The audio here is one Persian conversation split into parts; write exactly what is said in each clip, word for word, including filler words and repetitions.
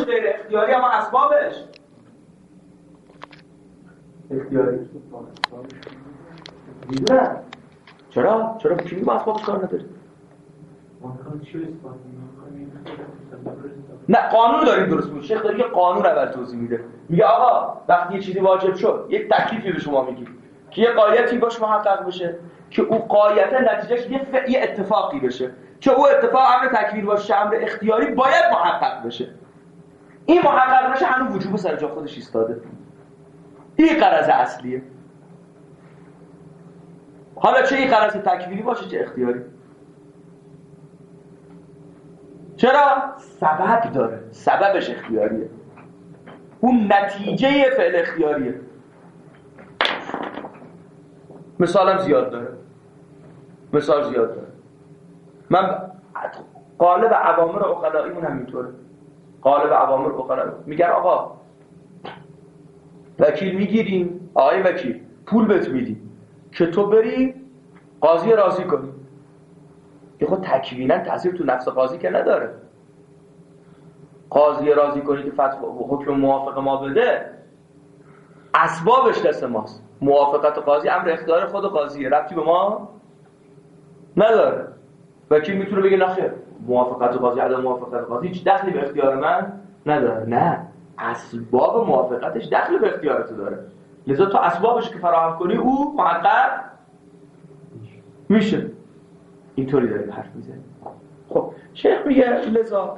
غیر اختیاری اما اسبابش اختیاری. میدونم چرا؟ چرا کی با اسبابش کار نداری؟ نه قانون داریم درست میگه. شیخ داره یه قانون اول توضیح میده. میگه آقا وقتی یه چیزی واجب شد، یک تکلیفی به شما میگی که یه غایتی باش محقق بشه، که او غایت نتیجهش یه ف... یه اتفاقی بشه، که او اتفاق امر تکویر باشه، امر اختیاری باید محقق بشه. این محقق بشه هنوز وجوب سر جا خودش ایستاده. این غرض اصلیه. حالا چه این غرض تکویری باشه چه اختیاری. چرا؟ سبب داره، سببش اختیاریه، اون نتیجه فعل اختیاریه. مثالم زیاد داره، مثال زیاد داره. من قالب اوامر عقلاییمون هم اینطوره. قالب اوامر عقلایی میگن آقا وکیل میگیریم، آقای وکیل پول بهت میدیم که تو بری قاضی راضی کنی. که خود تکوینا تاثیر تو نفس قاضی که نداره. قاضی راضی کنی که فتوا حکم موافق ما بده، اسبابش دست ماست. موافقت قاضی امر اختیار خود قاضیه، ربطی به ما نداره. وکیل میتونه بگه نه خیر، موافقت قاضی عدم موافقت قاضی هیچ دخلی به اختیار من نداره. نه، اسباب موافقتش دخل به اختیار تو داره. لذا تو اسبابش که فراهم کنی او محقق میشه. اینطوری داریم حرف میزنه. خب شیخ میگه لذا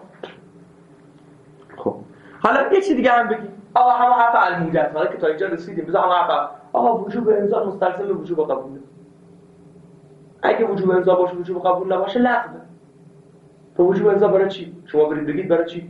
خب حالا یه چیز دیگه هم بگیم. آقا همه حرف الموجد حالا که تا اینجا رسیدیم بذار همه حرف آقا وجوب امضا مستلزم وجوب قبوله. اگه وجوب امضا باشه وجوب قبول نباشه لغوه. تو وجوب امضا برای چی؟ شما برید بگید برای چی؟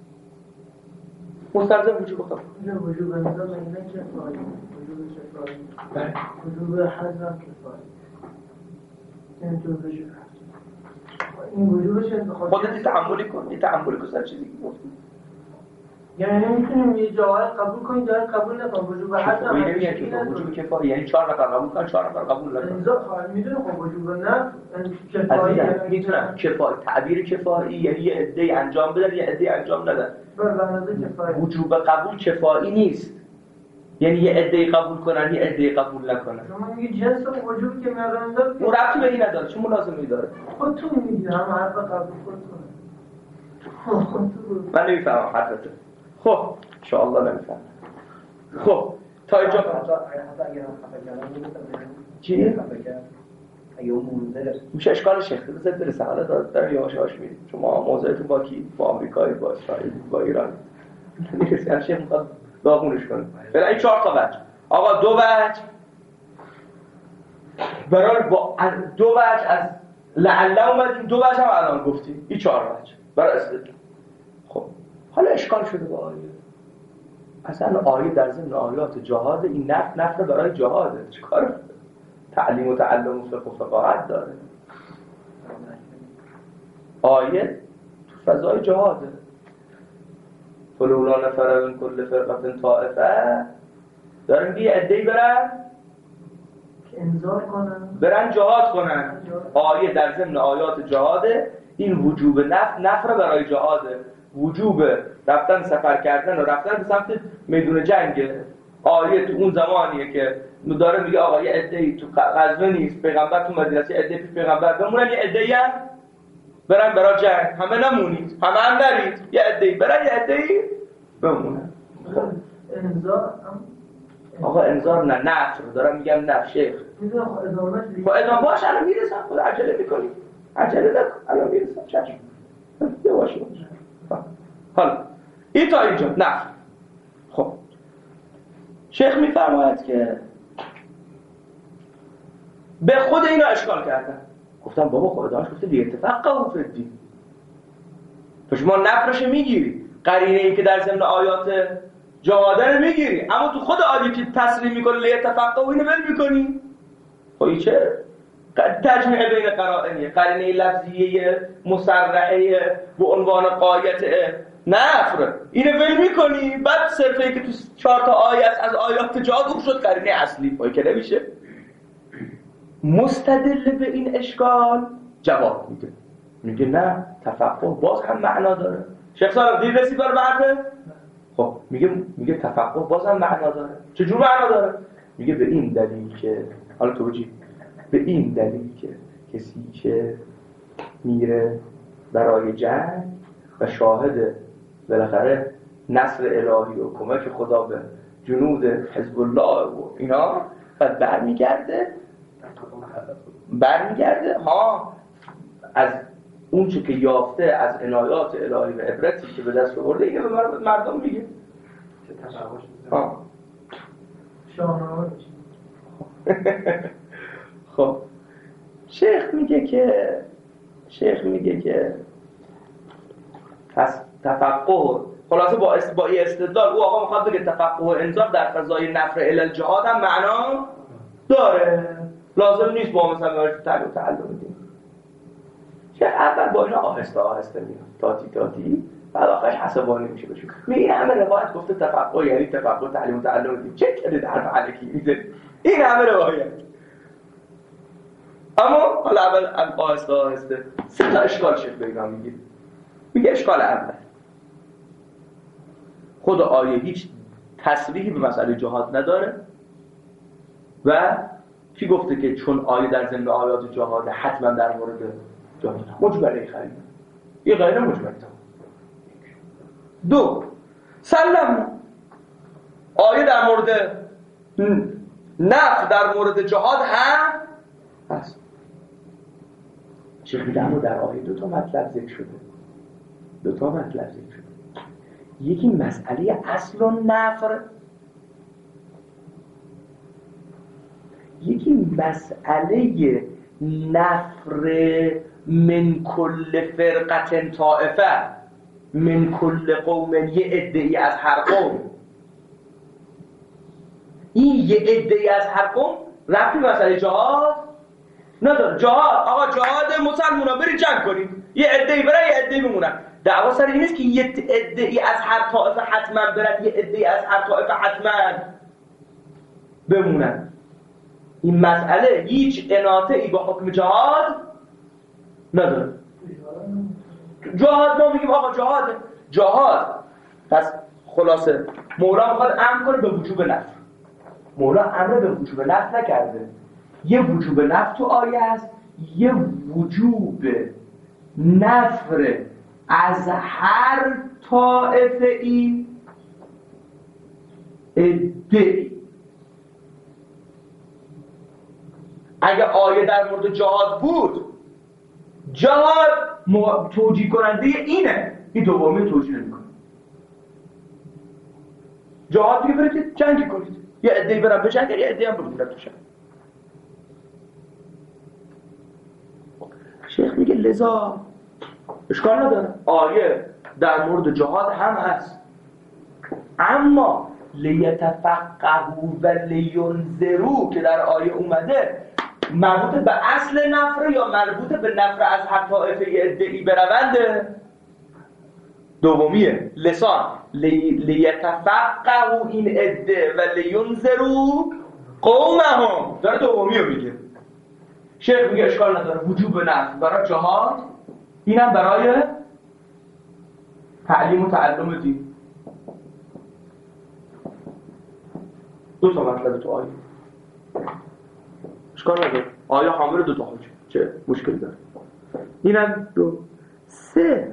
مستلزم وجوب قبول. نه وجوب امضا معنی کفایه. وجوب کفایه. بله. وجوب حذف کفایه. این تو وجوب. این وجوبش انتخاب. خودت تعاملی کن، این تعاملی کن سر چیزی که گفتم. یعنی نمیتونیم یه جایی قبول کنیم جایی قبول نکنیم. وجوب حذف نمیگه که وجوب کفایه یعنی چهار نفر قبول کنن چهار نفر قبول نکنن. امضا خواهد میدونه خب وجوب نه کفایه میتونن کفایه تعبیر کفایه یعنی یه عده‌ای انجام بدن یه عده‌ای انجام ندن. بر اندازه کفایه. وجوب قبول کفایی نیست. یعنی یه عده‌ای قبول کنن یه عده‌ای قبول نکنن. شما میگی جنس وجوب که میارن داره اون ربطی به این نداره. چه ملازمه‌ای داره؟ خودتون میگی هم حرف قبول کنه. من نمیفهمم حرفتو. خب ان شاء الله نمیفهمم. خب تا اینجا حتی اگر خفگران چی؟ خفگر اگه اون منظر میشه اشکال شیخ بذار برسه حالا دارم یواش یواش میریم. شما موضوعتون با کی؟ با آمریکایی، با اسرائیل، با ایران. میرسه شیخ میخواد داغونش کنه. برای این چهار تا وجه. آقا دو وجه برای با دو وجه از لعله اومدیم، دو وجه هم الان گفتیم. این چهار وجه برای استدلال. خب حالا اشکال شده با آیه. اصلا آیه در ضمن آیات جهاد این نفت نفت برای جهاده. چیکار تعلیم و تعلم و فقه و فقاهت داره. آیه تو فضای جهاده. فلولا نفر من کل فرقه طائفه داره میگه یه عده‌ای برن انذار کنن برن جهاد کنن. آیه در ضمن آیات جهاده. این وجوب نفت نفر برای جهاده. وجوب رفتن سفر کردن و رفتن به سمت میدون جنگه. آیه تو اون زمانیه که داره میگه آقا یه عده‌ای تو غزوه نیست، پیغمبر تو مدینه است، یه عده‌ای پیش پیغمبر بمونن، یه عده‌ای هم برن برای جنگ. همه نمونید، همه هم نرید، یه عده‌ای برن، یه عده‌ای بمونن. انذار آقا انذار نه، نفر دارم میگم نه شیخ. میدونم خب ادامهش با ادامه باش الان میرسم. خود عجله میکنی، عجله نکن، الان میرسم. چشم یواش باش. حالا این تا اینجا نفر. خب شیخ میفرماید که به خود اینا اشکال کردن. گفتم بابا خودش گفته لیتفقهوا فی الدین. تو شما نفرش میگیری، قرینه ای که در ضمن آیات جهاده میگیری، اما تو خود آیه که تصریح میکنه لیتفقهوا اینو ول میکنی. خب این چه تجمیع بین قرائنیه، قرینه لفظیه مصرحه به عنوان قایت نفر اینو ول میکنی، بعد صرفه ای که تو چهار تا آیه از آیات جهاد اون شد قرینه اصلی. پای که نمیشه. مستدل به این اشکال جواب میده، میگه نه تفقه باز هم معنا داره. شیخ صالح دیر رسید بر بعده؟ خب میگه میگه تفقه بازم معنا داره. چجور معنا داره؟ میگه به این دلیل که حالا توجیه به این دلیل که کسی که میره برای جنگ و شاهد بالاخره نصر الهی و کمک خدا به جنود حزب الله و اینا بعد برمیگرده برمیگرده ها از اون چه که یافته از عنایات الهی و عبرتی که به دست آورده اینو به مردم میگه چه تفاوت ها شاهنامه خب شیخ میگه که شیخ میگه که پس تفقه خلاصه با است با استدلال او آقا میخواد بگه تفقه و انذار در فضای نفر الالجهاد هم معنا داره، لازم نیست با مثلا تعلیم و تعلم دین. شیخ اول با اینا آهسته آهسته میاد تاتی تاتی بعد آخرش حسابانی میشه بشه این همه روایت گفته تفقه یعنی تفقه تعلیم و تعلم دین چه کده حرف علکی میده این همه روایت. اما حالا اول آهسته آهسته سه تا اشکال شیخ به اینا میگه. میگه اشکال اول خود آیه هیچ تصریحی به مسئله جهاد نداره و کی گفته که چون آیه در ضمن آیات جهاد حتما در مورد جهاد مجمله خرید یه غیر مجمله. دو سلم آیه در مورد نفع در مورد جهاد هم هست. شیخ میگه اما در آیه دو تا مطلب ذکر شده دو تا مطلب ذکر شده یکی مسئله اصل و نفر یکی مسئله نفر من کل فرقة طائفه من کل قوم یه عده‌ای از هر قوم. این یه عده‌ای از هر قوم ربطی به مسئله جهاد نداره. جهاد آقا جهاد مسلمونا برید جنگ کنید یه عده‌ای برن یه عده‌ای بمونن. دعوا سر این نیست که یه عده‌ای از هر طائفه حتما برن یه عده‌ای از هر طائفه حتما بمونن. این مسئله هیچ اناطه‌ای با حکم جهاد نداره. جهاد ما میگیم آقا جهاد جهاد پس خلاصه مولا میخواد امر کنه به وجوب نفع. مولا امر به وجوب نفع نکرده. یه وجوب نفع تو آیه است یه وجوب نفر از هر طائفه ای ادعی. اگه آیه در مورد جهاد بود جهاد توجیه کننده اینه این دومی توجیه نمی کنه. جهاد دیگه برید جنگی کنید یه عده‌ای برن به جنگ یه عده‌ای هم بمونن تو شهر. شیخ میگه لذا اشکال نداره آیه در مورد جهاد هم هست اما لیتفقهوا و لینذروا که در آیه اومده مربوط به اصل نفر یا مربوط به نفر از هر طائفه ادعی برونده دومیه لسان لی... لیتفقهوا این ادعه و لینذروا قومهم داره دومیه میگه. شیخ میگه اشکال نداره وجوب نفر برای جهاد اینم برای تعلیم و تعلم دین. دو تا مطلب تو آیه اشکال نداره آیه حامل دو تا حکم چه مشکلی داره. اینم دو سه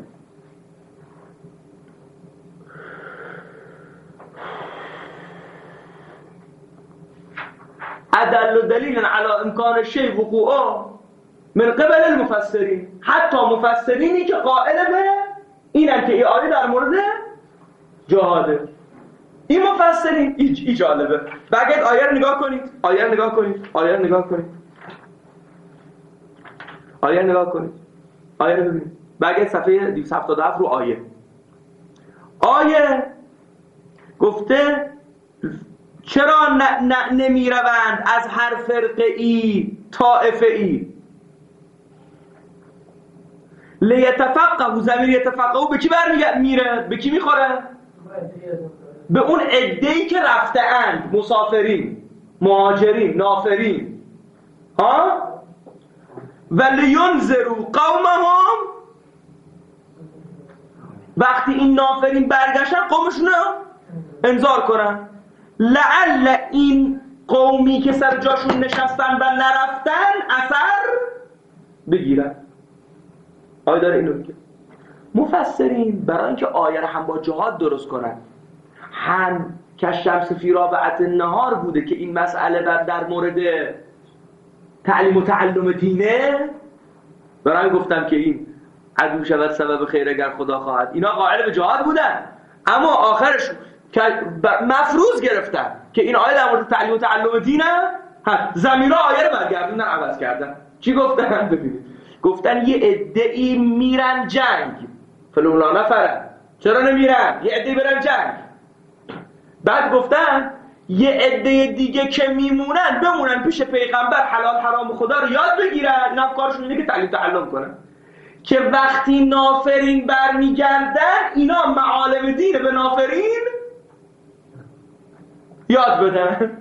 ادل دلیل علی امکان شیء وقوعه من قبل المفسرین حتی مفسرینی که قائل به اینن که این آیه در مورد جهاده. این مفسرین ای جالبه بگید آیه رو نگاه کنید آیه رو نگاه کنید آیه رو نگاه کنید آیه رو نگاه کنید آیه رو ببینید بگید صفحه دویست و هفتاد و هفت رو آیه آیه گفته چرا ن- ن- نمی روند از هر فرقه ای طائفه ای لیتفقهوا ضمیر یتفقهوا به کی برمیره به کی میخوره به اون عده‌ای که رفته اند مسافرین مهاجرین نافرین ها و لینذروا قومهم وقتی این نافرین برگشتن قومشون رو انذار کنن لعل این قومی که سر جاشون نشستن و نرفتن اثر بگیرن. آیه داره اینو میگه. مفسرین برای اینکه آیه رو هم با جهاد درست کنن، هم که شمس فی رابعه النهار بوده که این مسئله در مورد تعلیم و تعلم دینه، برای گفتم که این عدو شود سبب خیر اگر خدا خواهد، اینا قائل به جهاد بودن، اما آخرش مفروض گرفتن که این آیه در مورد تعلیم و تعلم دینه، زمیرا آیه رو برگردوندن عوض کردن. چی گفتن؟ ببینید گفتن یه عده‌ای میرن جنگ، فلولا نفرن، چرا نمیرن؟ یه عده‌ای برن جنگ. بعد گفتن یه عده دیگه که میمونن بمونن پیش پیغمبر، حلال حرام خدا رو یاد بگیرن. اینا کارشون اینه که تعلیم تعلم کنن، که وقتی نافرین برمیگردن اینا معالم دین به نافرین یاد بدن.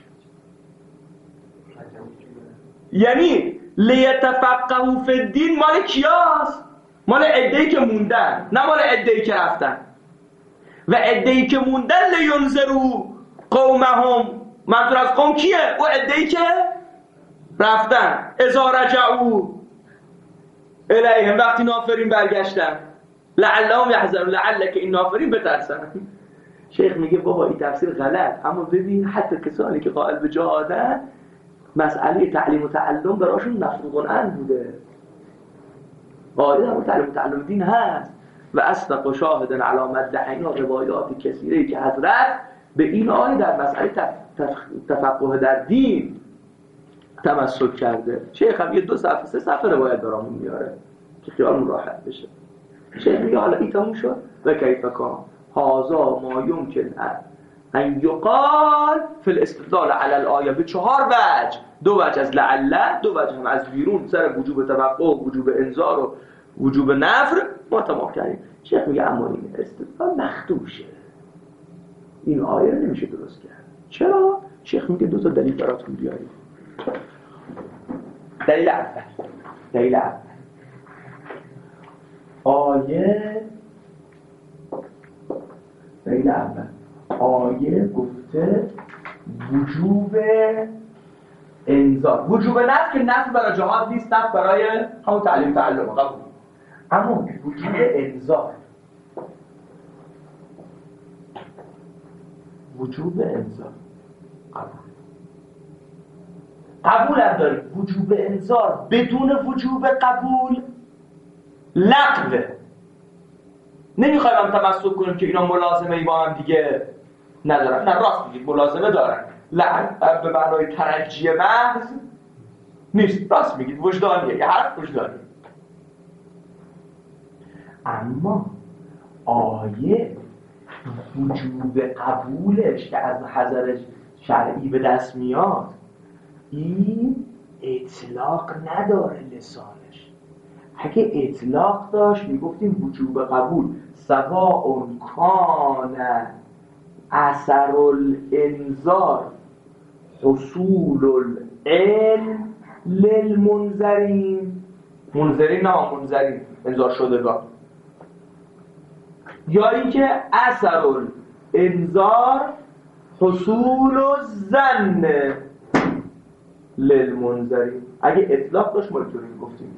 یعنی لیتفقهوا فی الدین مال کیاست؟ مال عده‌ای که موندن، نه مال عده‌ای که رفتن. و عده‌ای که موندن لینذروا قومهم، منظور از قوم کیه؟ او عده‌ای که رفتن. اذا رجعوا الیهم، وقتی نافرین برگشتن، لعلهم یحذرون، لعل که این نافرین بترسن. شیخ میگه بابا این تفسیر غلط، اما ببین حتی کسانی که قائل به جهادن مسئله تعلیم و تعلم براشون مفروغ عنه بوده. آیه در تعلیم و تعلم دین هست و اصدق و شاهد علی مدعینا روایات کثیره که حضرت به این آیه در مسئله تفقه در دین تمسک کرده. شیخ هم یه دو صفحه سه صفحه روایت برامون میاره که خیالمون راحت بشه. شیخ میگه حالا این تموم شد و کیف کان هذا ما یمکن ان یقال فی الاستدلال علی الآیه به چهار وجه، دو وجه از لعله، دو وجه هم از بیرون سر وجوب توقع و وجوب انذار و وجوب نفر ما تمام کردیم. شیخ میگه اما این استدلال مخدوشه، این آیه رو نمیشه درست کرد. چرا؟ شیخ میگه دو تا دلیل براتون بیاریم. دلیل اول دلیل اول آیه دلیل اول آیه گفته وجوب انذار، وجوب نفر که نفر برای جهاد نیست، نفر برای همون تعلیم تعلم قبول، اما وجوب انذار، وجوب انذار قبول قبول هم داریم. وجوب انذار بدون وجوب قبول لغوه. نمیخوایم هم تمسک کنیم که اینا ملازمه ای با هم دیگه ندارن، نه راست میگید ملازمه دارن، لعن به معنای ترجیح محض نیست، راست میگید وجدانیه، یه حرف وجدانیه. اما آیه وجوب قبولش که از حضر شرعی به دست میاد این اطلاق نداره لسانش. اگه اطلاق داشت میگفتیم وجوب قبول سواء کان اثر الانذار حصول العلم للمنذرین، منذرین نه منذرین انذار شدگان، یا اینکه اثر الانذار حصول الظن للمنذرین. اگه اطلاق داشت ما اینطوری میگفتیم.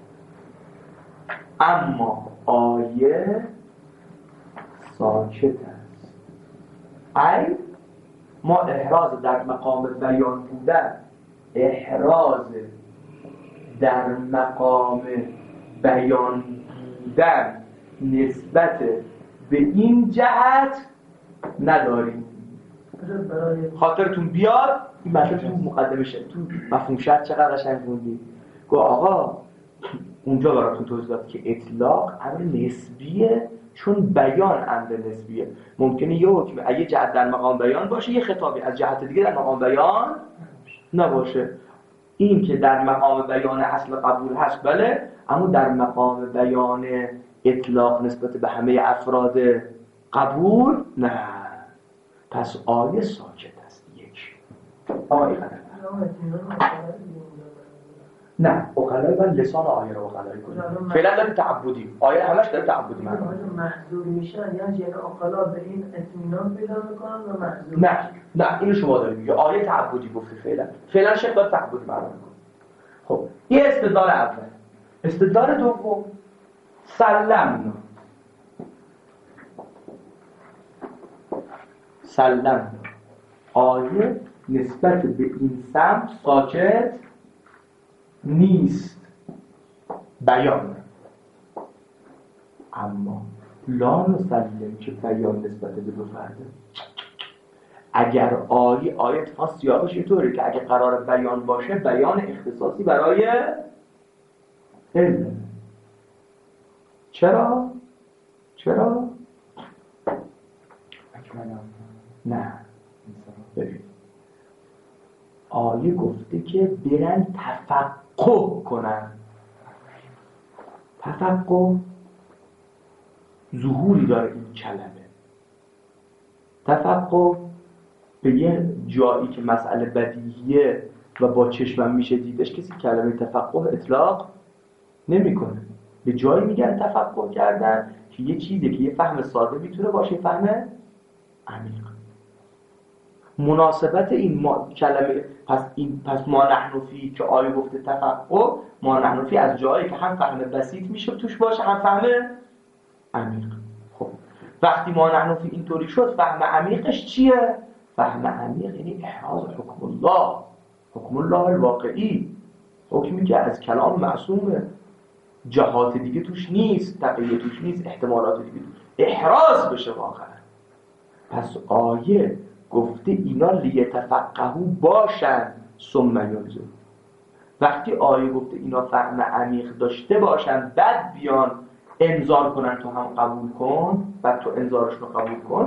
اما آیه ساکت است. ای ما احراز در مقام بیان بودن، احراز در مقام بیان بودن نسبت به این جهت نداریم. خاطرتون بیاد این مطلب تو مقدمه شد، تو مفهوم شرط چقدر قشنگ خوندی. گفت آقا اونجا براتون توضیح داد که اطلاق امر نسبیه، چون بیان امر نسبیه. ممکنه یه حکم اگه جهت در مقام بیان باشه، یه خطابی از جهت دیگه در مقام بیان نباشه. این که در مقام بیان اصل قبول هست بله، اما در مقام بیان اطلاق نسبت به همه افراد قبول نه. پس آیه ساکت است. یک آیه قدر نه عقلای باید لسان آیه رو عقلایی کنیم. فعلا داره تعبدی، آیه همش داره تعبدی معنی. محضور میشن یعنی یعنی عقلا به این اطمینان پیدا میکنن و محضور نه نه اینو شما داری میگه آیه تعبدی گفته فعلا فعلا شیخ داره تعبدی معنی میکنه. خب این استدلال اول. استدلال دوم سلم سلم آیه نسبت به این سمت ساکت نیست، بیان. اما لا نسلم که بیان نسبت به دو فرده. اگر آیه آیه ها سیاقش اینطوره که اگه قرار بیان باشه بیان اختصاصی برای علم. چرا؟ چرا؟ نه ببین آیه گفته که برن تفقه کنن. تفقه ظهوری داره این کلمه. تفقه به یه جایی که مسئله بدیهیه و با چشمم میشه دیدش کسی کلمه تفقه اطلاق نمیکنه. به جایی میگن تفقه کردن که یه چیزی که یه فهم ساده میتونه باشه فهم عمیق. مناسبت این ما... کلمه پس این پس ما نحنفی که آیه گفته تفقه، ما نحنفی از جایی که هم فهم بسیط میشه توش باشه هم فهم عمیق. خب وقتی ما نحنفی اینطوری شد فهم عمیقش چیه؟ فهم عمیق یعنی احراز حکم الله، حکم الله الواقعی، حکمی که از کلام معصومه، جهات دیگه توش نیست، تقیه توش نیست، احتمالات دیگه توش احراز بشه واقعا. پس آیه گفته اینا لیتفقهوا باشن ثم یلزم. وقتی آیه گفته اینا فهم عمیق داشته باشن بعد بیان انذار کنن تو هم قبول کن، بعد تو انذارش رو قبول کن،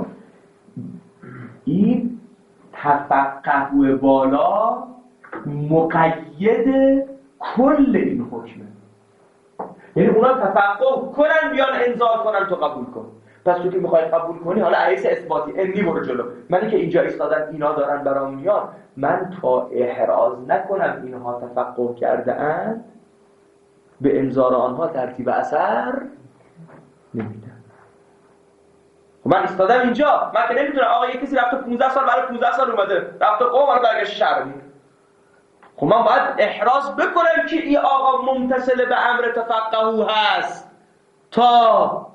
این تفقهوا بالا مقید کل این حکمه. یعنی اونا تفقه کنن بیان انذار کنن تو قبول کن. پس تو که میخوای قبول کنی حالا عیس اثباتی انی برو جلو. منی که اینجا ایستادن اینا دارن برام میان، من تا احراز نکنم اینها تفقه کرده اند به انذار آنها ترتیب اثر نمیدم. من ایستادم اینجا، من که نمیتونم آقا یه کسی رفته پانزده سال برای پانزده سال اومده رفته قوم رو برگشت شهر. خب من باید احراز بکنم که این آقا ممتثل به امر تفقهو هست تا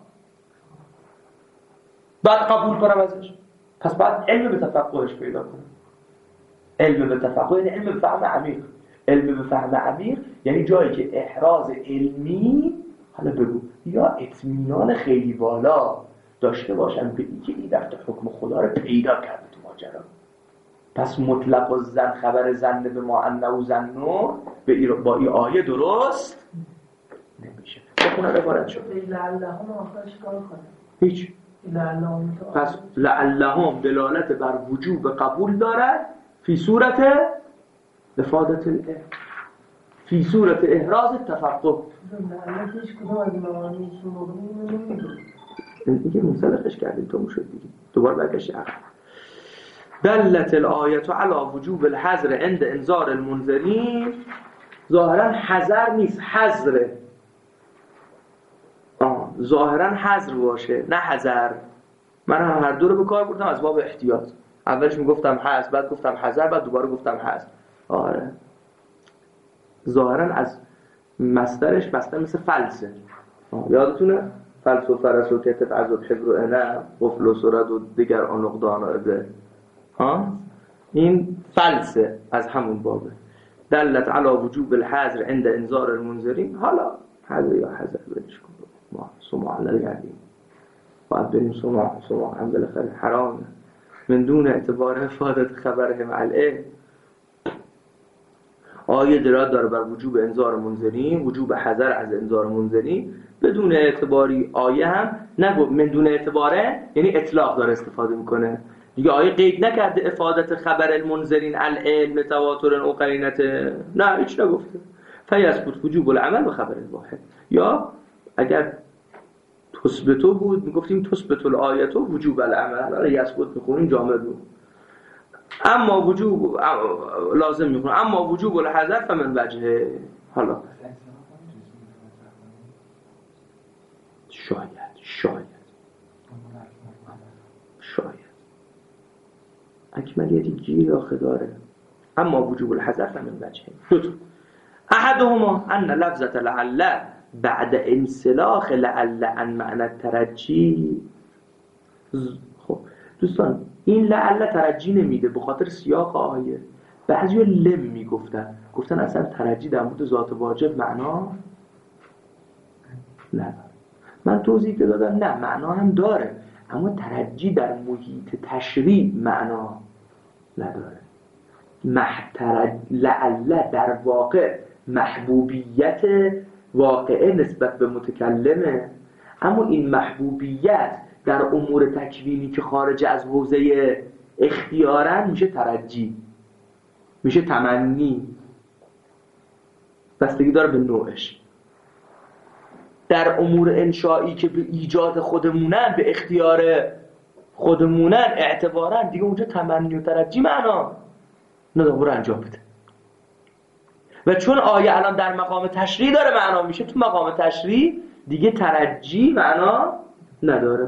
بعد قبول کنم ازش. پس باید علم به تفقهش پیدا کنم. علم به تفقه یعنی علم به فهم عمیق. علم به فهم عمیق یعنی جایی که احراز علمی، حالا بگو یا اطمینان خیلی بالا داشته باشم به اینکه این رفته حکم خدا رو پیدا کرده تو ماجرا. پس مطلق و زن خبر زن به ما انه زنو به ای با این آیه درست نمیشه. بخونه عبارت شد لعلهم آخرش کار کنه هیچ. لعلهم پس لعلهم دلالت بر وجوب قبول دارد فی صورت افادت العلم، فی صورت احراز تفقه. لعلتش کدوم از معانی شما نمیدونم دیگه منسلخش کردیم تو شد دیگه دوباره برگشت عقل. دلت الآیت علی وجوب الحذر عند انذار المنذرین. ظاهرا حذر نیست حذر، آه ظاهرا حذر باشه نه حذر. من هم هر دو رو به کار بردم از باب احتیاط. اولش میگفتم حذر بعد گفتم حذر بعد دوباره گفتم حذر. آره ظاهرا از مصدرش مصدر مثل فلسه. یادتونه فلس و فرس و کتف عذاب حبر و انه قفل و سرد و دیگر آن نقدان آده. ها این فلسه از همون بابه. دلت علی وجوب الحذر عند انذار المنذرین. حالا حذر یا حذر بلش کن ما سماع نگردیم باید بریم سماع سماع هم بالاخره حرامه من دون اعتبار افادت خبره مع العلم. آیه دلالت داره بر وجوب انذار منذرین، وجوب حذر از انذار منذرین بدون اعتباری. آیه هم نگو من دون اعتباره یعنی اطلاق داره استفاده میکنه دیگه. آیه قید نکرده افادت خبر المنذرین العلم تواتر او قرینت، نه هیچ نگفته. فیثبت وجوب العمل و خبر الواحد. یا اگر تثبتو بود میگفتیم تثبت الآیت وجوب العمل، حالا یثبت میخونیم جامع بود. اما وجوب لازم میخونیم اما وجوب الحذر فمن وجهه حالا شاید شاید شاید اکمالیتی گیر آخه داره، اما وجوب الحذف من وجهه. دو تا احدهما ان لفظة لعل بعد انسلاخ لعل عن معنى الترجی. خب دوستان این لعل ترجی نمیده به خاطر سیاق آیه. بعضیا لم میگفتن، گفتن اصلا ترجی در مورد ذات واجب معنا نداره. من توضیح که دادم نه معنا هم داره، اما ترجی در محیط تشریع معنا نداره. محترج لعل در واقع محبوبیت واقعه نسبت به متکلمه، اما این محبوبیت در امور تکوینی که خارج از حوزه اختیارن میشه ترجی، میشه تمنی، بستگی داره به نوعش. در امور انشایی که به ایجاد خودمونن، به اختیار خودمونن اعتبارن، دیگه اونجا تمنی و ترجی معنا نداره، برو انجام بده. و چون آیه الان در مقام تشریع داره معنا میشه، تو مقام تشریع دیگه ترجی معنا نداره.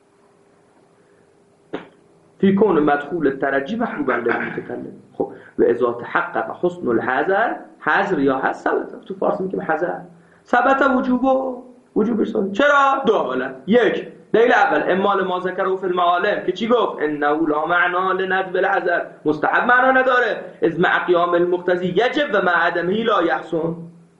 فی کون مدخول الترجی محبوبا للمتکلم. خب و اذا تحقق حسن الحذر، حذر یا حذف ثبت، تو فارسی میگیم حذر، ثبت وجوبه، وجوبش ثابت. چرا؟ دو حالت. یک دلیل اول امال ما ذکره فی المعالم که چی گفت؟ انه لا معنا لندب الحذر، مستحب معنا نداره، از مع قیام المقتضی یجب و مع عدمه لا یحسن.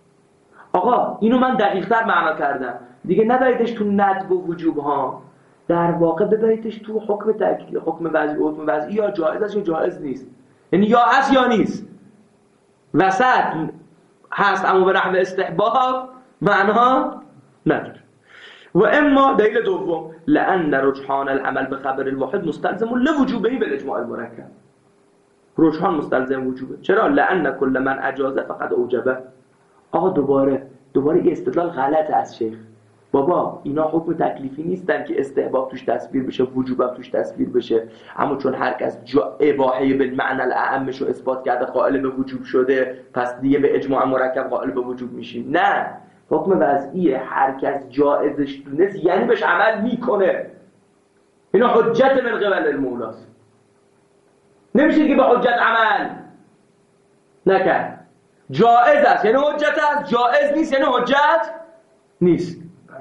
آقا اینو من دقیق‌تر معنا کردم دیگه، نبریدش تو ندب و وجوب ها، در واقع ببریدش تو حکم تکلیف، حکم وضعی، حکم وضعی یا جایز است یا جایز نیست، یعنی یا هست یا نیست، وسط هست اما به رحم استحباب معنا نداره. و اما دلیل دوم لأن رجحان العمل به خبر الواحد مستلزم لوجوبه بالاجماع المرکب. رجحان مستلزم وجوبه. چرا؟ لأن كل من اجازه فقط اوجبه. آقا دوباره دوباره این استدلال غلط از شیخ. بابا اینا حکم تکلیفی نیستن که استحباب توش تصویر بشه، وجوب توش تصویر بشه، اما چون هر کس جا اباحه بالمعنى الاعمش رو اثبات کرده قائل به وجوب شده، پس دیگه به اجماع مرکب قائل به وجوب میشیم. نه، حکم وضعیه، هر کس جایزش دونست یعنی بهش عمل میکنه. اینا حجت من قبل المولاست، نمیشه که به حجت عمل نکرد. جایز است یعنی حجت است، جایز نیست یعنی حجت نیست.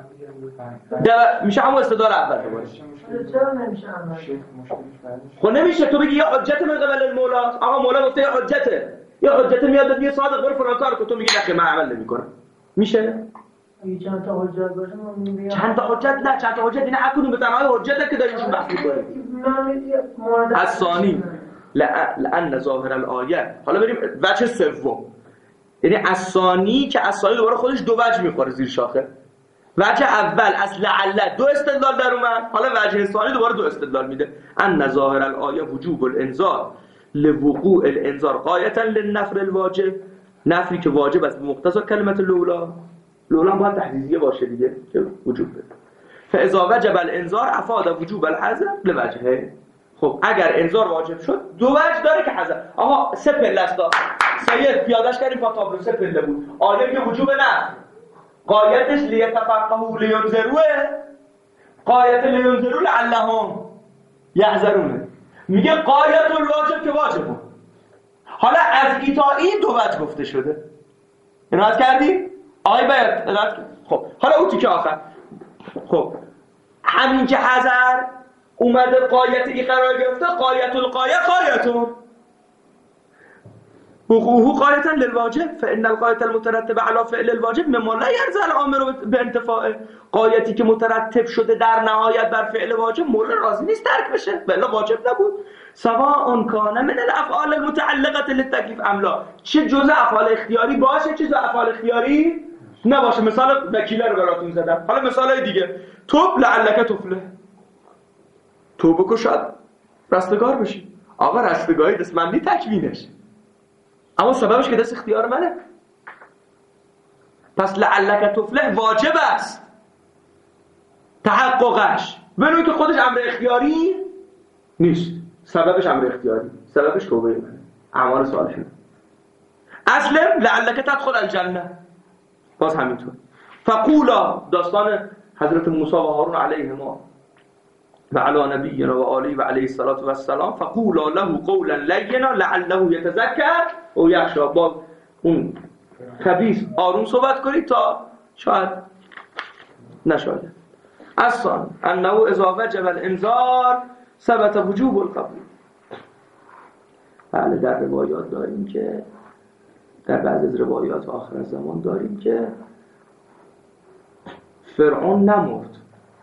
میشه همون استدلال اول دوباره. چرا نمیشه عمل؟ خب نمیشه تو بگی یا حجت من قبل المولاست. آقا مولا گفته یا حجته، یا حجت میاد میگه صادق برو فلان کار کن، تو میگی نه من عمل نمیکنم. میشه؟ اگه چند تا حجت باشه ما میگیم چند تا حجت نه، چند تا حجت اینا هر به تنهایی حجته که داریشون بحث می‌کنیم. از ثانی لأن ظاهر الآیه. حالا بریم وجه سوم، یعنی از ثانی که از ثانی دوباره خودش دو وجه میخوره زیر شاخه. وجه اول از لعل دو استدلال در اومد، حالا وجه ثانی دوباره دو استدلال میده. ان ظاهر الآیه وجوب الانذار لوقوع الانذار غایتا للنفر الواجب، نفری که واجب است به مقتضا کلمت لولا. لولا باید تحدیدیه باشه دیگه که وجوب بده. فاذا وجب الانذار افاد وجوب الحذف لوجهه. خب اگر انذار واجب شد دو وجه داره که حذف. آقا سه پله است، سید پیادهش کردیم پاتابلو سه پله بود. آیه که وجوب نه، قایتش لیتفقهوا لینذروا، قایت لینذروا لعلهم یحذرون. میگه قایت الواجب که واجبه. حالا از ایتایی دو وجه گفته شده. اینو از کردی؟ آقای باید خب حالا اون تیکه آخر. خب همین که حذر اومده قایت ای قرار گرفته، قایت القایه قایتون وقوعه قایتا للواجب فان القایت المترتب على فعل الواجب مما لا يرضى الامر بانتفاعه. قایتی که مترتب شده در نهایت بر فعل واجب مولا راضی نیست ترک بشه، بلا واجب نبود. سواء کان من الافعال المتعلقه للتکلیف ام لا، چه جزء افعال اختیاری باشه چه جزء افعال اختیاری نباشه. مثال وکیله رو براتون زدم، حالا مثالای دیگه. توب لعلک تفله، توبه کو شاید رستگار بشی. آقا رستگاری دستمندی تکوینش، اما سببش که دست اختیار منه. پس لعلک تفله واجب است تحققش، ولو که خودش امر اختیاری نیست. سببش امر اختیاری، سببش توبه منه، اعمال صالحه. اسلم لعلک تدخل الجنه. باز همینطور. فقولا، داستان حضرت موسی و هارون علیهما و علی نبینا و آله و علیه الصلاة و السلام. فقولا له قولا لینا لعله یتذکر او یخشی. با اون خبیث آروم صحبت کنید تا شاید نشاید. اصلا انه اذا وجب الانذار ثبت وجوب القبول. بله در روایات داریم که در بعضی از روایات آخر زمان داریم که فرعون نمرد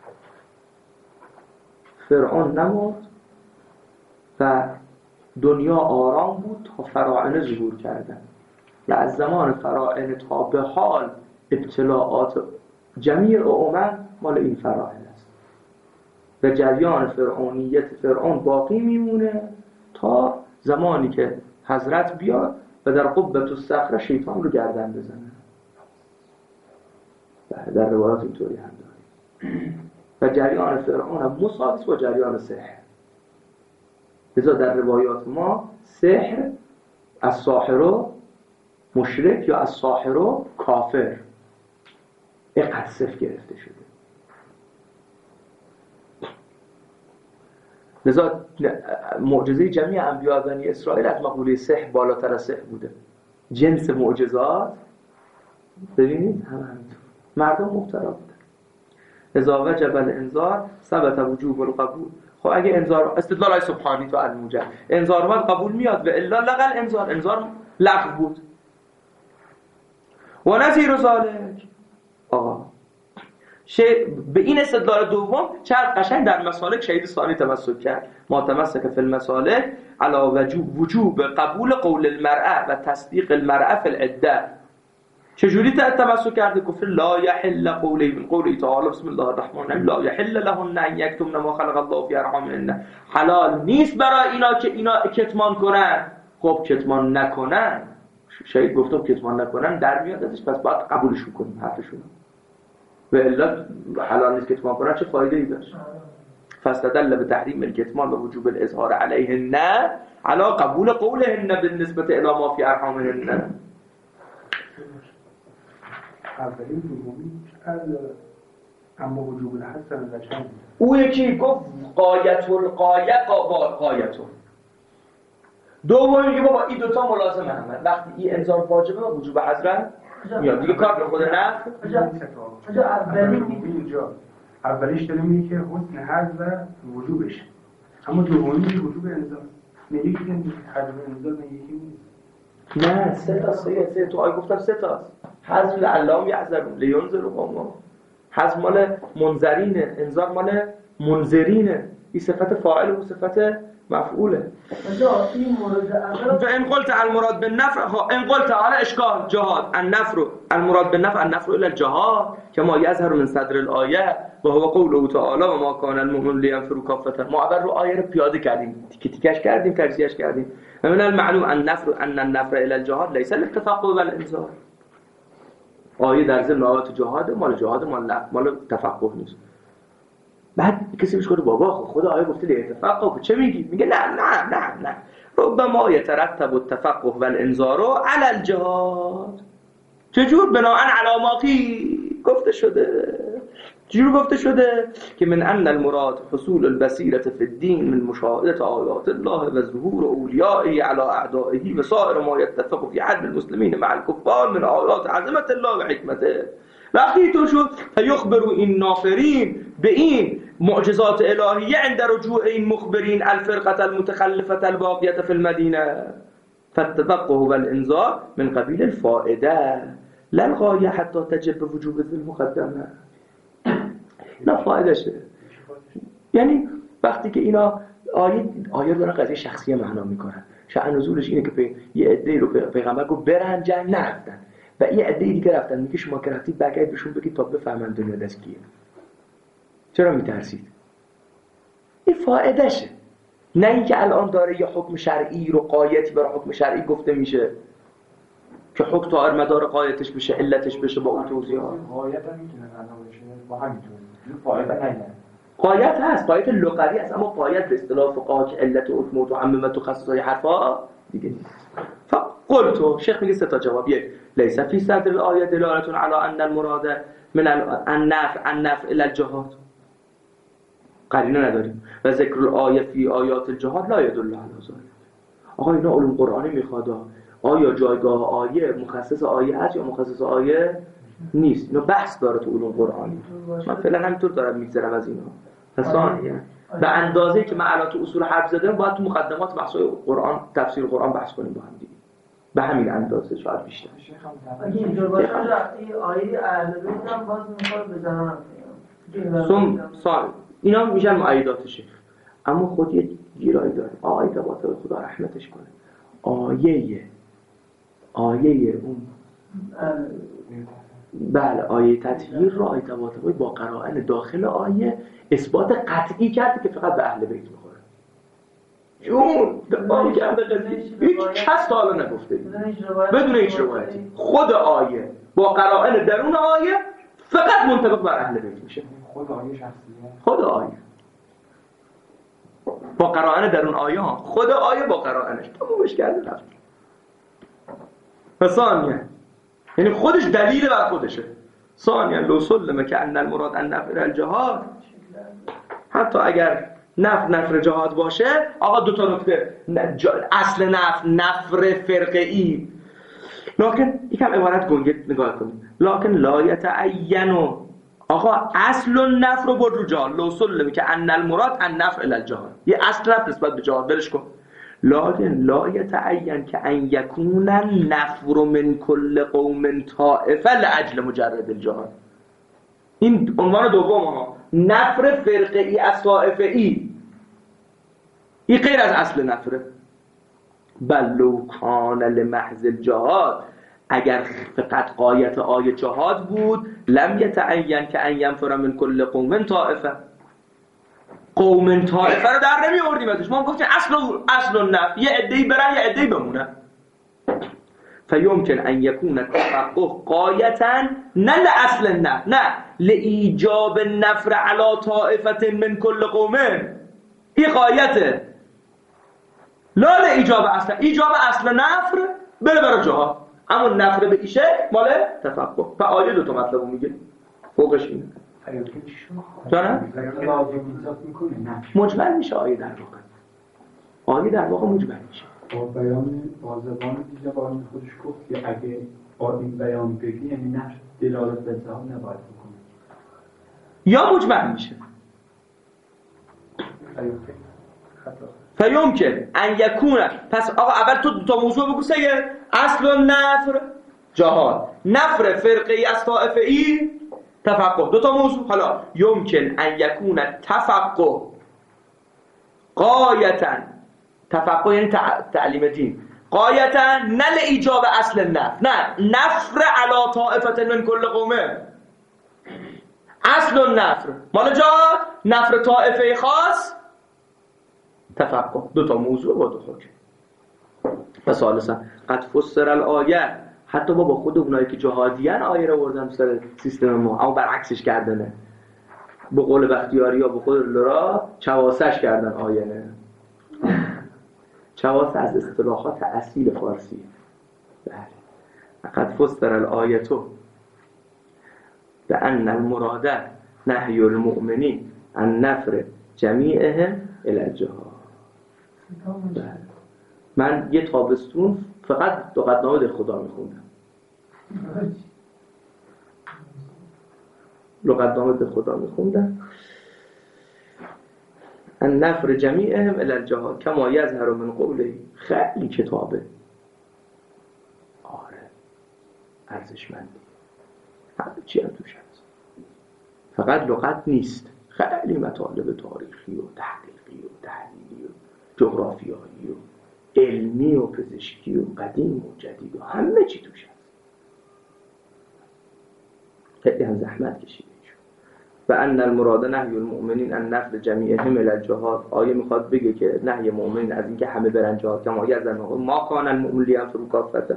فرعون نمرد و دنیا آرام بود تا فراعنه ظهور کردن و از زمان فراعنه تا به حال ابتلاعات جمیع امم مال این فراعنه است و جریان فرعونیت فرعون باقی میمونه تا زمانی که حضرت بیاد و در قبة الصخره شیطان رو گردن بزنه. در روایات اینطوری هم داریم و جریان فرعون هم مساوی با جریان سحر. لذا در روایات ما سحر از ساحر مشرک یا از ساحر کافر اینقدر صف گرفته شده. لذا معجزه جمعی انبیاء بنی اسرائیل از مقوله سحر بالاتر از سحر بوده. جنس معجزات ببینید هم همینطور مردم مبتلا بودن. اذا وجب الانذار ثبت وجوب القبول. خب اگه انذار استدلال های سبحانی تو الموجب انذار اومد قبول میاد و الا لغل انذار انذار لغو بود. و نظیر ذالک آقا شی... به این استدلال دوم چقدر قشنگ در مسالک شهید ثانی تمسک کرد. ما تمسک فی المسالک علی وجوب وجوب قبول قول المرأه و تصدیق المرأه فی العده. چجوری تمسک کرده؟ گفت لا یحل قولی من قولی تعالی بسم الله الرحمن الرحیم لا یحل لهن ان یکتمن ما خلق الله فی ارحامهن. حلال نیست برای اینا که اینا کتمان کنن. خب کتمان نکنن، شهید گفتم کتمان نکنن در میاد ازش، پس باید قبولش کنیم حرفشون. و الا حلال نیست کتمان کنن چه فایده ای داشت؟ فاستدل به تحریم الکتمان و وجوب الاظهار علیهن علی قبول قولهن بالنسبه الی ما فی ارحامهن. اولین دومی از اما وجوب الحسن و چند او یکی گفت قایت القایه قایتون. دومی میگه بابا این دوتا ملازم همه. وقتی این انذار واجبه و وجوب حضرت میاد دیگه کار به خود نه. اینجا اولیش داره میگه که حسن حظ و وجوبش، اما دومی میگه وجوب انذار. میگه که حجم انذار میگه نه سه تا سه سه تو آی گفتم سه تاست. حذف لعلهم یحذرون لینذروا قومهم. حذف مال منذرینه، انذار مال منذرینه. این صفت فاعل و صفت مفعوله. این مورد اول و ان قلت المراد بالنفع ان قلت على اشکال جهاد النفر المراد بالنفع النفر الى الجهاد كما يظهر من صدر الايه و هو قوله تعالی و ما كان المؤمن لينفر كافه. ما اول رو آیه رو پیاده کردیم، تیک تیکش کردیم، تجزیهش کردیم. من المعلوم ان النفر ان النفر الى الجهاد ليس للتفقه والانذار. آیه در ضمن آیات جهاد مال جهاد مال مال تفقه نیست. بعد کسی بهش گفت بابا خدا آیه گفته لی تفقه، چه میگی؟ میگه نه نه نه نه ربما يترتب التفقه والانذار على الجهاد. چجور؟ بناء علی ما قیل گفته شده. چجور گفته شده؟ که من ان المراد حصول البصیرة فی الدین من مشاهده آیات الله و ظهور اولیائه علی اعدائه و سایر ما يتفق فی عدل المسلمین مع الكفار من آیات عظمت الله و حکمته. وقتی تو شد فیخبروا این نافرین به این معجزات الهیه عند رجوع این مخبرین الفرقه المتخلفه الباقیه فی المدینه فالتفقه والانذار من قبیل الفائده لا الغایه حتی تجب وجوب المقدمه. نه فایده شه. یعنی وقتی که اینا آیه آیه دارن قضیه شخصی معنا میکنن، شأن نزولش اینه که پی... یه عده رو پیغمبر گفت برن جنگ نرفتن و یه عده دیگه رفتن. میگه شما که رفتید برگردید بهشون بگید تا بفهمن دنیا دست کیه. چرا میترسید؟ این فایده شه. نه اینکه الان داره یه حکم شرعی رو قایتی برای حکم شرعی گفته میشه که حکم تا مدار قایتش بشه علتش بشه با اون توضیحات. قایت هم میتونه معنا بشه با همینطور. فایده نه. قایت هست، قایت لغوی است، اما قایت به اصطلاح فقها که علت و حکم و عمومت و خصوصای حرفا دیگه نیست. قلت شیخ میگه سه تا جواب. یک، لیس فی صدر الآیه دلالة علی ان المراد من النفع النفع الی الجهاد، قرینه نداریم. و ذکر الآیه فی آیات الجهاد لا یدل علی ذلک. آقا اینا علوم قرآنی میخواد، آیا جایگاه آیه مخصص آیه هست یا مخصص آیه نیست؟ اینا بحث داره تو علوم قرآنی. من فعلا همینطور دارم میگذرم از اینا. ثانیاً به اندازه‌ای که من الان تو اصول حرف زدم باید تو مقدمات بحث‌های قرآن تفسیر قرآن بحث کنیم با هم دیگه، به همین اندازه شاید بیشتر. اگه اینجور باشه این آیه اهل بیت هم باز میخواد بزنن ثم سال اینا میشن مؤیداتشه. اما خود یه گیرایی داره. آیه تبارک خدا رحمتش کنه. آیه آیه اون بله آیه تطهیر را آیه تبارک با قرائن داخل آیه اثبات قطعی کرده که فقط به اهل بیت میخوره. جون دفاعی کرده قضیه هیچ کس تا حالا نگفته بدون هیچ روایتی. خود آیه با قرائن درون آیه فقط منطبق بر اهل بیت میشه. خود آیه شخصیه، خود آیه با قرائن درون آیه ها، خود آیه با قرائنش تمومش کرده رفت. ثانیه یعنی خودش دلیل بر خودشه. ثانیه لو سلم که ان المراد ان نفر الجهاد، حتی اگر نفر نفر جهاد باشه. آقا دو تا نکته، اصل نفر نفر فرقه‌ای، لکن یکم عبارت گنگه نگاه کنید. لکن لا یتعین، آقا اصل النفر رو برد رو جهاد. لو سلم که ان المراد ان نفر الی الجهاد، یه اصل نفر نسبت به جهاد برش کن. لکن لا یتعین که ان یکون النفر من کل قوم طائفه لاجل مجرد الجهاد. این عنوان دوم ها، نفر فرقه‌ای از طائفه‌ای، این غیر از اصل نفره. بل لو کان لمحض الجهاد، اگر فقط غایت آیه جهاد بود، لم یتعین که ان ینفر من کل قوم طائفه، قوم طائفه رو در نمی آوردیم ازش. ما گفتیم اصل اصل النفر، یه عده‌ای برن یه عده‌ای بمونن. فیمکن ان یکون التفقه غایتا نه لاصل النفر، نه لایجاب النفر علی طائفه من کل قوم. این غایته، لا لایجاب اصل، ایجاب اصل نفر بره برای جهاد، اما نفر به ایشه مال تفقه. فآیه دو تا مطلبو میگه فوقش اینه. جانم مجمل میشه آیه، در واقع آیه در واقع مجمل میشه. با بیان بازبان دیگه باید خودش گفت که اگه با این بیان بگی یعنی نفس دلالت به جهاد نباید بکنه، یا مجمل میشه. فیمکن ان یکون، پس آقا اول تو دو تا موضوع بگو سگه، اصل النفر جهاد، نفر فرقه‌ای از طائفه‌ای تفقه، دو تا موضوع. حالا یمکن ان یکون تفقه غایتا، تفقه یعنی تعلیم دین، غایتا نه لایجاب اصل النفر، نه نفر علی طائفه من کل قومه. اصل النفر مال جهاد، نفر طائفه خاص تفقه، دو تا موضوع با دو حکم. و ثالثا قد فسر الآیه، حتی با خود اونایی که جهادیان آیه رو بردن سر سیستم ما، اما برعکسش کردنه. به قول بختیاری یا به قول لرا چواسش کردن آیه نه. چواسه از اصطلاحات اصیل فارسی. بله. قد فسر الآیه بأن المراد نهی المؤمنین عن نفر جمیعهم الی الجهاد. من یه تابستون فقط لغتنامه ده خدا میخوندم، لغتنامه ده خدا میخوندم. ان نفر جمیعهم الی الجهاد کما یظهر من قوله. خیلی کتابه، آره ارزشمندی، همه چی هم توش هست، فقط لغت نیست، خیلی مطالب تاریخی و تحقیقی و تحلیلی و جغرافیایی و علمی و پزشکی و قدیم و جدید و همه چی توش هست. خیلی هم زحمت کشیده شد. و ان المراد نهی المؤمنین ان نفر جمیعهم الی الجهاد، آیه میخواد بگه که نهی مؤمنین از اینکه همه برن جهاد، کما یظهر ما کان المؤمن لینفر کافة.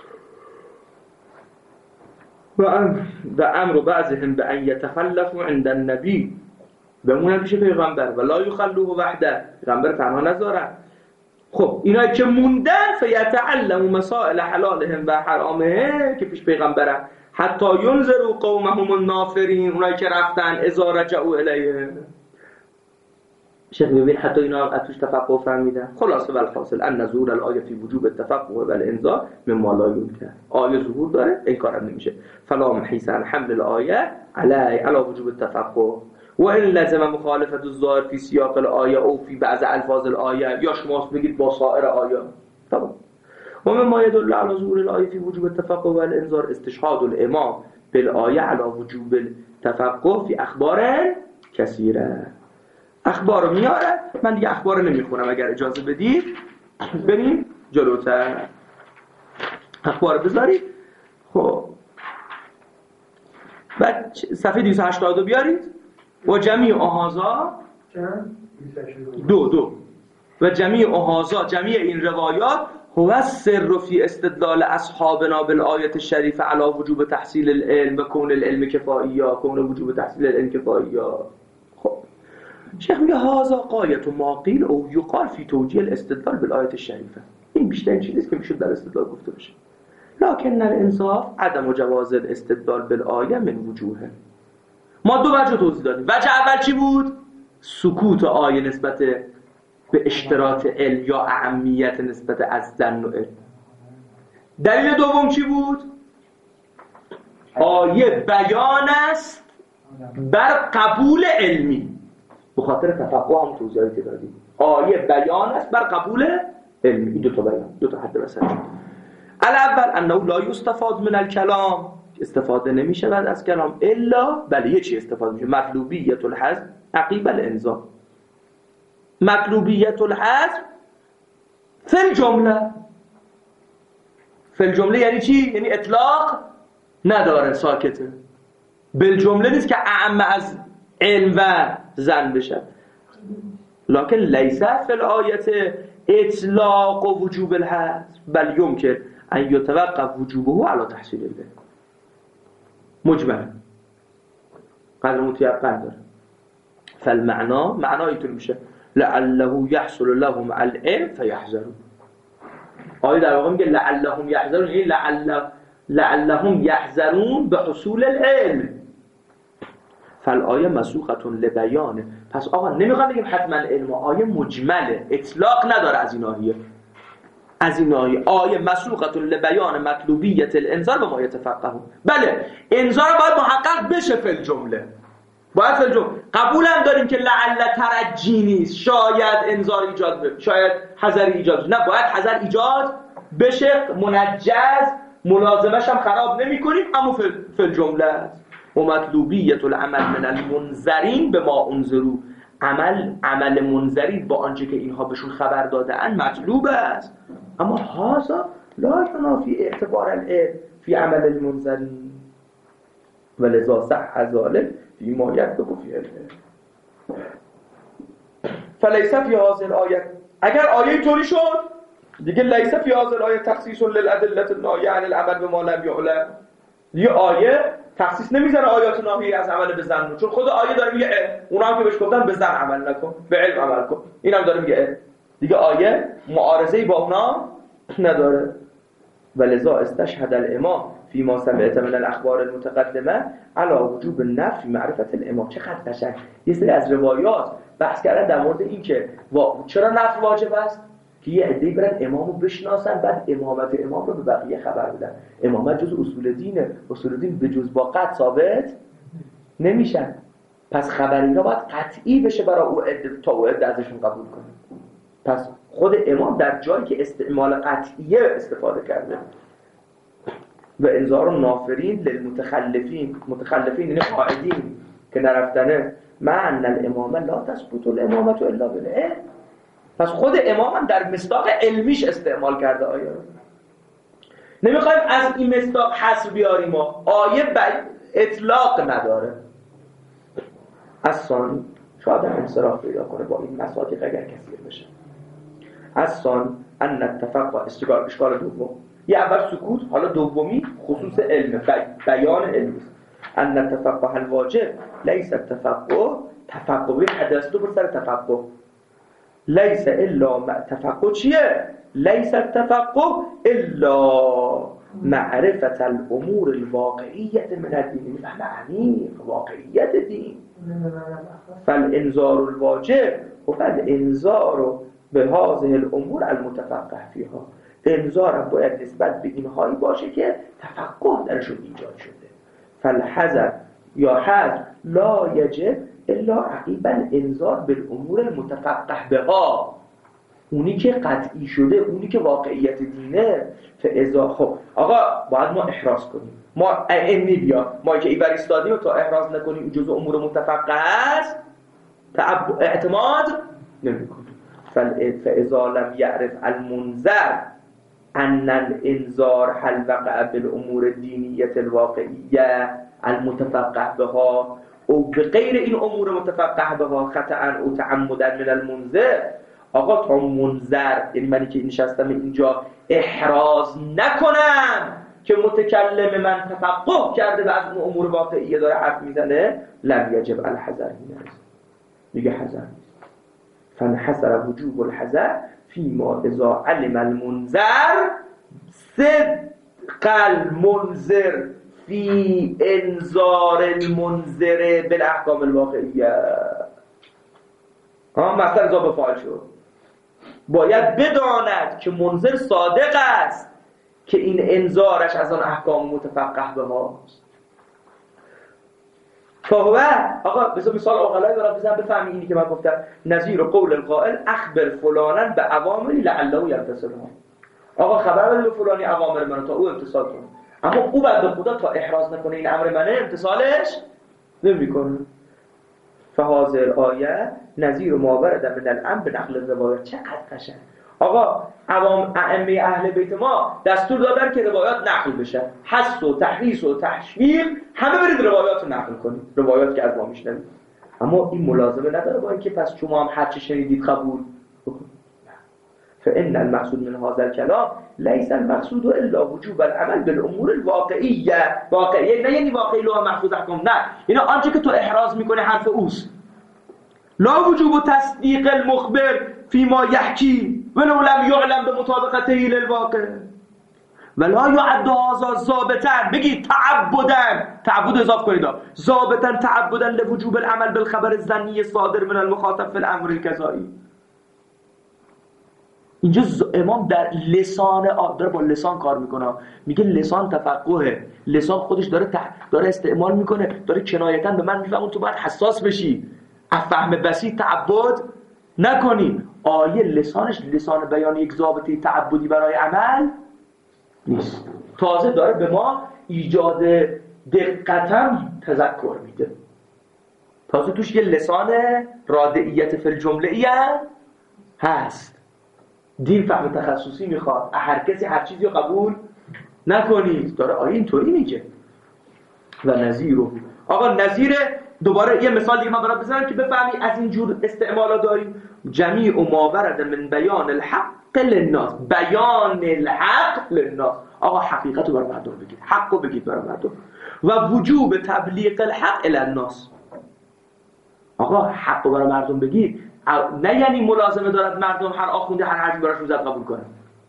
و امر بعضهم به ان یتخلفوا عند النبی، بمونن پیش پیغمبر، و لا یخلوه وحده، پیغمبر تنها نذارن. خب اینایی که موندن فیتعلم مسائل حلالهم و حرامهم که پیش پیغمبرن حتی ینذروا قومهم النافرین، اونایی که رفتن اذا رجعوا الیه. شیخ میبین حتی اینا هم اتوش تفقه فهمیدن. خلاصه والحاصل ان نزول الآیه فی وجوب التفقه و الانذار مما لا یمکن. آیه ظهور داره انکار نمیشه. فلا محیص عن حمل الآیه علی علی وجوب التفقه و این لازم مخالفت الظاهر فی سیاق الآیه او فی بعض الفاظ الآیه، یا شما بگید با سایر آیه. طبعا و مما يدل على ظهور الآیه فی وجوب التفقه و الانذار استشهاد الامام بالآیه علی وجوب التفقه فی اخبار کثیره. اخبار رو میاره، من دیگه اخبار رو نمیخونم اگر اجازه بدید. بریم جلوتر، اخبار بذارید. خب بعد صفحه دویست و هشتاد و دو بیارید. و جمیع اهازا دو دو و جمیع اهازا جمیع این روایات هو السر فی استدلال اصحابنا بالآیه الشریفه علی وجوب تحصیل العلم و کون العلم کفاییا، کون وجوب تحصیل العلم کفاییا. خب شیخ میگه هازا قایت و ماقیل او یقال فی توجیه الاستدلال بالآیه الشریفه. این بیشترین چیزیست که میشه در استدلال گفته بشه. لکن الانصاف عدم جواز الاستدلال بالآیه من وجوه. ما دو وجه توضیح دادیم. وجه اول چی بود؟ سکوت آیه نسبت به اشتراط علم یا اهمیت نسبت از ظن و علم. دلیل دوم چی بود؟ آیه بیان است بر قبول علمی. به خاطر تفقه هم توضیحی که دادیم. آیه بیان است بر قبول علمی. این دو تا بیان، دو تا حد وسط. الاول انه لا یستفاد من الکلام، استفاده نمیشه بعد از کلام الا بله یه چی استفاده میشه، مطلوبیت الحذف عقیب الانذار. مطلوبیت الحذف فی الجمله. فی الجمله یعنی چی؟ یعنی اطلاق نداره، ساکته. بالجمله نیست که اعم از علم و ظن بشه. لکن لیس فی الآیه اطلاق و وجوب الحذف بل یمکن ان یتوقف وجوبه علی تحصیل العلم. مجمل قدر متیقن داره. فالمعنا معنایی طور میشه لعله یحصل لهم العلم فیحذرون. آیه در واقع میگه لعلهم یحذرون، یعنی لعل لعلهم یحذرون به حصول العلم. فالآیه مسوقه لبیانه. پس آقا نمیخوام بگیم حتما علم، آیه مجمله، اطلاق نداره از این آیه. از این آیه آیه مسوقه لبیان مطلوبیت الانذار به ما یتفقهون. بله انذار باید محقق بشه فی الجمله، باید فی الجمله. قبول هم داریم که لعل ترجی نیست، شاید انذار ایجاد بشه، شاید حذر ایجاد بشه. نه، باید حذر ایجاد بشه، منجز، ملازمش هم خراب نمی کنیم، اما فی الجمله است. و مطلوبیت العمل من المنذرین به ما انذروا، عمل عمل منذرین با آنچه که اینها بهشون خبر داده اند مطلوب است. اما هذا لا ينافي اعتبار العلم في عمل المنذرین ولذا صح ذلك فيما يكتب في العلم. فليس في هذه الآية، اگر آیه طوری شد دیگه لیس فی هذه الآیه تخصیص للأدلة الناهیة عن العمل بما لم يعلم. دیگه آیه تخصیص نمیذاره آیات ناهی از عمل به ظن، چون خود آیه داره میگه اونا هم که بهش گفتن به ظن عمل نکن، به علم عمل کن. اینم داره میگه دیگه آیه معارضه‌ای با اونا نداره. ولذا استشهد الامام فيما سمعت من الاخبار المتقدمه على وجوب النفي معرفت الامام. چقدر قشنگ یه سری از روایات بحث کردن در مورد این که چرا نفی واجب است، که یه عده‌ای برن امامو بشناسن بعد امامت امام رو به بقیه خبر بدن. امامت جز اصول دینه، اصول دین به جز با قطع ثابت نمیشن. پس خبر اینا باید قطعی بشه برای او عده تا او عده ازشون قبول کنه. پس خود امام در جایی که استعمال قطعیه استفاده کرده. و انذار نافرین للمتخلفین، متخلفین یعنی قاعدین که نرفتنه. معنی الامامه لا تثبت الامامه الا بالعلم. پس خود امام هم در مصداق علمیش استعمال کرده آیه رو. نمیخوایم از این مصداق حصر بیاریم، ما آیه اطلاق نداره. اصلا شاید هم انصراف پیدا کنه با این مصادیق اگر کثیر بشه. اصلا ان التفقه اشتغال اشکال دوم، یه اول سکوت، حالا دومی خصوص علم، بیان علمی. ان التفقه الواجب لیس التفقه تفقه حدث تو بر سر تفقه لیس الا تفقه چیه؟ لیس التفقه الا معرفت الامور الواقعیت من الدین، معنی واقعیت دین. فالانذار الواجب و فالانذار به هذه الامور المتفقه فيها، انذار باید نسبت به اینهایی باشه که تفقه درشون ایجاد شده. فالحذر یا حذر لا یجب الا عقیب الانذار بالامور المتفقه بها، اونی که قطعی شده، اونی که واقعیت دینه. فاذا خب آقا باید ما احراز کنیم، ما اینی بیا ما که ایبر استادیم تا احراز نکنیم جزء امور متفقه است اعتماد نمی‌کنیم. فاذا لم يعرف المنذر ان الانذار هل وقع بالامور الدینیه الواقعیه المتفقه بها او بغیر این امور متفقه بها خطأ او تعمدا من المنذر. آقا تا منذر، یعنی منی که نشستم اینجا احراز نکنم که متکلم من تفقه کرده و از اون امور واقعیه داره حرف میزنه، لم یجب الحذر، میگه حذر نیست. فانحصر وجوب الحذر فيما اذا علم المنذر صدق المنذر في انذار المنذر بالاحکام الواقعیه. ها مثلا اضافه فاعل شد، باید بداند که منذر صادق است که این انذارش از آن احکام متفقه به ماست. فهو آقا بذار مثال اوغلای دارم بزن بفهمی اینی که من گفتم. نظیر قول القائل اخبر فلانن به اوامری لعله یمتثلها. آقا خبر بده به فلانی اوامر منو تا او امتثال کنه، اما او بنده خدا تا احراز نکنه این امر منه امتثالش نمیکنه. فهذه آیه نظیر ما ورد من الامر به نقل روایات. چقدر قشنگ. آقا عوام ائمه اهل بیت ما دستور دادن که روایات نقل بشه، حث و تحریص و تشویق همه برید روایات رو نقل کنید، روایات که از ما میشنوید. اما این ملازمه نداره با اینکه پس شما هم هر چه شنیدید قبول بکنید. فان المقصود من هذا الكلام ليس المقصود الا وجوب العمل بالامور الواقعیه. واقعیه نه یعنی واقعی لوح محفوظ احکام، نه، اینا آنچه که تو احراز میکنه حرف اوست. لا وجوب تصدیق المخبر فيما يحكي ولو لم يعلم بمطابقته للواقع ولا يعد هذا ضابطا. بگید تعبدا، تعبد اضافه کنید، ضابطا تعبدا لوجوب العمل بالخبر الظنی صادر من المخاطب في الامر القضایی. اینجا امام در لسان آب داره با لسان کار میکنه، میگه لسان تفقهه، لسان خودش داره تح... داره استعمال میکنه، داره کنایتا به من میفهمون تو باید حساس بشی، افهم بسیط تعبد نکنی. آیه لسانش لسان بیان یک ضابطه تعبدی برای عمل نیست، تازه داره به ما ایجاد دقتم تذکر میده، تازه توش یه لسان رادعیت فی الجمله هم هست. دین فهم تخصصی میخواد، هر کسی هر چیزی رو قبول نکنید، داره آیه اینطوری میگه. و نظیره، آقا نظیر دوباره یه مثال دیگه من برات بزنم که بفهمی از این جور استعمالا داریم. جمیع ما ورد من بیان الحق للناس، بیان الحق للناس. آقا حقیقت رو برای مردم بگید، حق رو بگید برای مردم. و وجوب تبلیغ الحق الی الناس. آقا حق رو برای مردم بگید نه یعنی ملازمه دارد مردم هر آخونده هر حرفی براش روزت قبول کنه،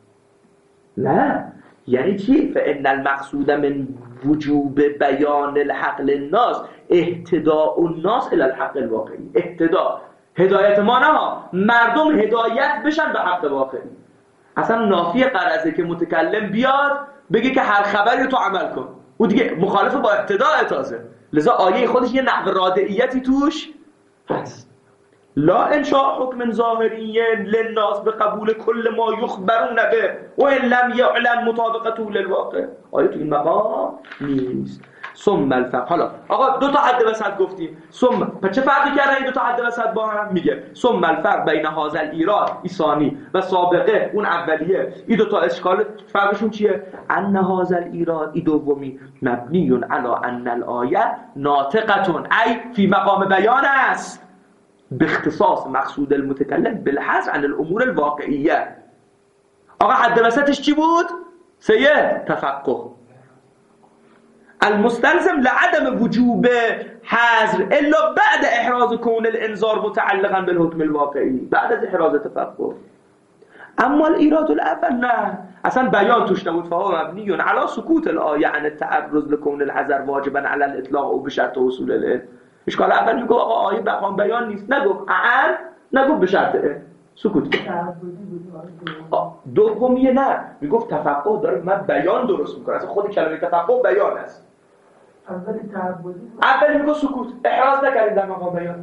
نه، یعنی چی؟ فإن المقصود من وجوب بیان الحق للناس اهتداء الناس الى الحق الواقعی. اهتداء هدایت ما نه، مردم هدایت بشن به حق واقعی. اصلا نافی قرضه که متکلم بیاد بگه که هر خبری تو عمل کن، او دیگه مخالف با اهتداء تازه. لذا آیه خودش یه نحو رادعیتی توش هست. لا انشاء حکم ظاهری للناس به قبول کل ما یخبرون به و ان لم یعلم مطابقته للواقع. آیه تو این مقام نیست. ثم الفرق. حالا آقا دو تا حد وسط گفتیم، ثم پس چه فرقی کرده این دو تا حد وسط با هم؟ میگه ثم الفرق بین هذا الایراد ایثانی و سابقه اون اولیه، این دو تا اشکال فرقشون چیه؟ ان هذا الایراد ای دومی مبنی علی ان الآیه ناطقه ای فی مقام بیان است به اختصاص مقصود المتکلم بالحذف عن الامور الواقعیه. آقا حد وسطش چی بود؟ سید تفقه. المستلزم لعدم وجوب حظر الا بعد احراز کون الانذار متعلقا بالحکم الواقعی، بعد از احراز تفقه. اما الایراد الاول نه، اصلا بیان توش نبود. فهو مبنی علی سکوت الآیه عن التعرض لکون الحذر واجبا علی الاطلاق و به شرط حصول العلم. اشکال اول میگه آقا آیه مقام بیان نیست، نگفت عن، نگفت به شرط علم، سکوت کرد. دومیه نه، میگفت تفقه داره من بیان درست میکنه، اصلا خود کلمه تفقه بیان است. اول تعبدی اولی میگه سکوت، احراز نکردیم در مقام بیان.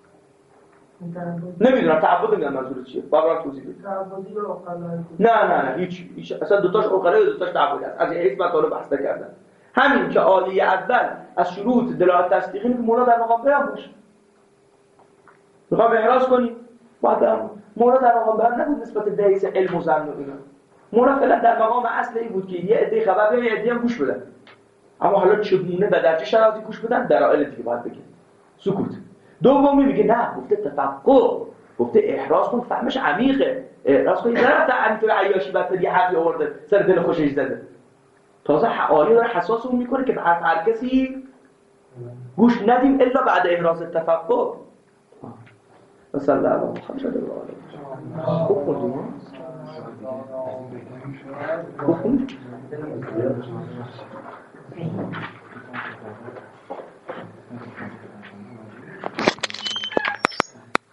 نمیدونم تعبد میگن منظور چیه، باید توضیح بدید. تعبدی یا عقلایی؟ نه نه نه هیچ هیچ اصلا دو تاش عقلایی، دو تاش تعبدی است. از این حیث مطالب بحث کردن. همین که عالیه اول از شروط دلالت تصدیقی میگه مولا در مقام بیان باشه. میخوام احراز کنی باید مولا در مقام بیان نبود نسبت به حیث علم و ظن و اینا. مولا فعلا در مقام اصل این بود که یه عده خبر بیان، یه عده هم گوش بدن. اما حالا چگونه و در چه شرایطی گوش بدن دلایل دیگه باید بگه. سکوت. دومی میگه نه، گفته تفقه، گفته احراز کن، فهمش عمیقه. احراز کن یه رفت همینطور عیاشی بعد یه حرفی آورده سر دل خوشش زده. تازه حوالی داره حساس اون میکنه که به حرف هر کسی گوش ندیم الا بعد احراز تفقه. صلی الله علیه و آله. خوب خوندیم. خوب خوندیم.